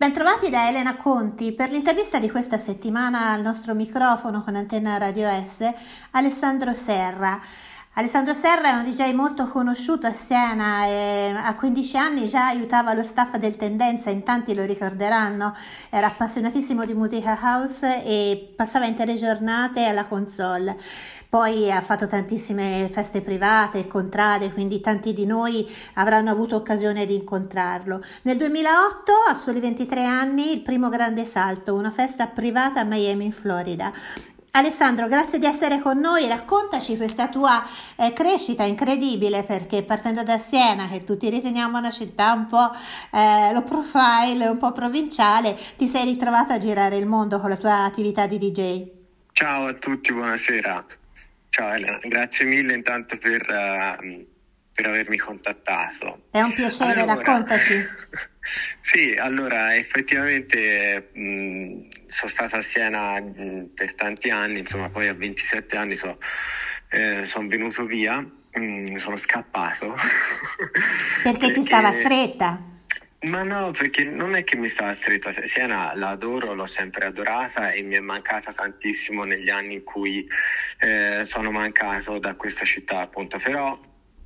Bentrovati da Elena Conti. Per l'intervista di questa settimana al nostro microfono con Antenna Radio S, Alessandro Serra. Alessandro Serra è un DJ molto conosciuto a Siena e a 15 anni già aiutava lo staff del Tendenza, in tanti lo ricorderanno. Era appassionatissimo di musica house e passava intere giornate alla console. Poi ha fatto tantissime feste private e contrade, quindi tanti di noi avranno avuto occasione di incontrarlo. Nel 2008, a soli 23 anni, il primo grande salto, una festa privata a Miami, in Florida. Alessandro, grazie di essere con noi, raccontaci questa tua crescita incredibile, perché partendo da Siena, che tutti riteniamo una città un po' low profile, un po' provinciale, ti sei ritrovato a girare il mondo con la tua attività di DJ. Ciao a tutti, buonasera. Ciao Elena, grazie mille intanto per avermi contattato. È un piacere, allora, raccontaci. Sì, allora effettivamente sono stato a Siena per tanti anni, insomma poi a 27 anni sono venuto via, sono scappato. Perché ti stava stretta? Ma no, perché non è che mi stava stretta. Siena la adoro, l'ho sempre adorata e mi è mancata tantissimo negli anni in cui sono mancato da questa città, appunto, però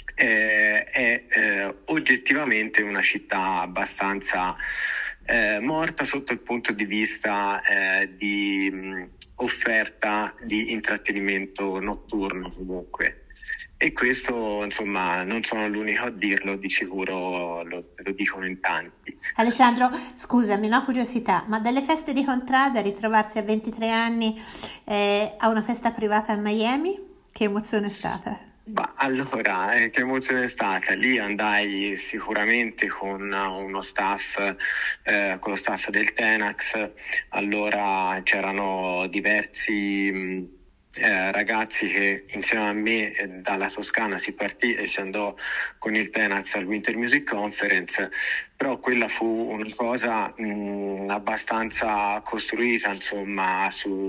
è oggettivamente una città abbastanza morta sotto il punto di vista di offerta di intrattenimento notturno comunque. E questo, insomma, non sono l'unico a dirlo, di sicuro lo dicono in tanti. Alessandro, scusami, una curiosità, ma delle feste di contrada, ritrovarsi a 23 anni a una festa privata a Miami, che emozione è stata? Allora, che emozione è stata? Lì andai sicuramente con uno staff, con lo staff del Tenax. Allora c'erano diversi ragazzi che insieme a me dalla Toscana si partì e si andò con il Tenax al Winter Music Conference, però quella fu una cosa abbastanza costruita, insomma,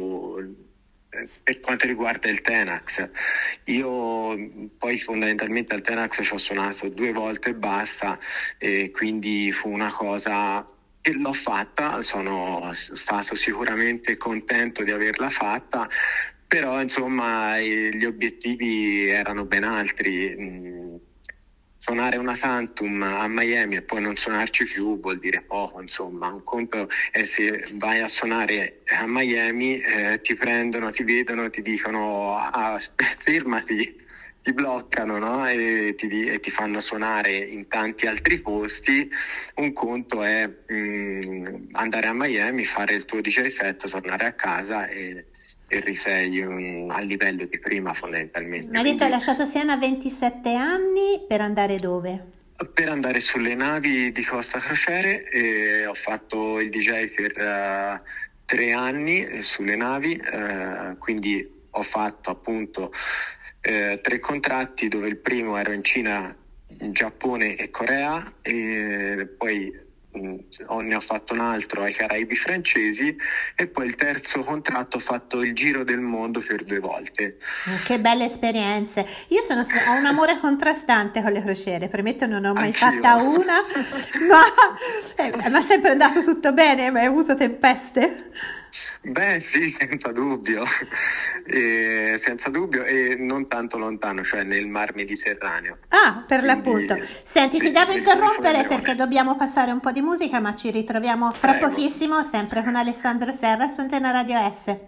per quanto riguarda il Tenax. Io poi fondamentalmente al Tenax ci ho suonato 2 volte e basta, e quindi fu una cosa che l'ho fatta, sono stato sicuramente contento di averla fatta, però insomma gli obiettivi erano ben altri. Suonare una Santum a Miami e poi non suonarci più vuol dire poco, insomma. Un conto è se vai a suonare a Miami, ti prendono, ti vedono, ti dicono fermati, ti bloccano, no? E ti fanno suonare in tanti altri posti. Un conto è andare a Miami, fare il tuo DJ set, tornare a casa e risei a livello di prima, fondamentalmente. Mi hai detto hai lasciato Siena a 27 anni per andare dove? Per andare sulle navi di Costa Crociere, e ho fatto il DJ per 3 anni sulle navi, quindi ho fatto appunto 3 contratti, dove il primo ero in Cina, Giappone e Corea, e poi ne ho fatto un altro ai Caraibi francesi, e poi il terzo contratto ho fatto il giro del mondo per 2 volte. Che belle esperienze. Io ho un amore contrastante con le crociere, premetto, non ho mai Anch'io. fatta una, ma è sempre andato tutto bene. Ma hai avuto tempeste? Beh sì, senza dubbio, senza dubbio, e non tanto lontano, cioè nel Mar Mediterraneo. Per Quindi, l'appunto. Senti, sì, ti devo nel interrompere Golfo perché Leone. dobbiamo passare un po' di musica, ma ci ritroviamo fra Prego. pochissimo, sempre con Alessandro Serra su Antenna Radio S.